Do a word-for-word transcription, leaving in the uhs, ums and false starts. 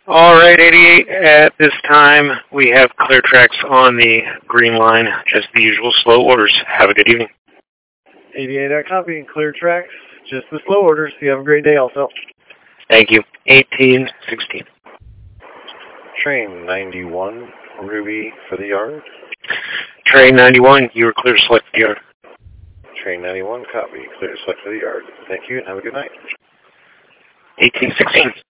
All right, eighty-eight. At this time, we have clear tracks on the green line. Just the usual slow orders. Have a good evening. eighty-eight at copy. Clear tracks. Just the slow orders. You have a great day also. Thank you. eighteen sixteen. Train ninety-one, Ruby for the yard. Train ninety-one, you are clear to select the yard. Train ninety-one, copy. Clear to select for the yard. Thank you and have a good night. eighteen sixteen.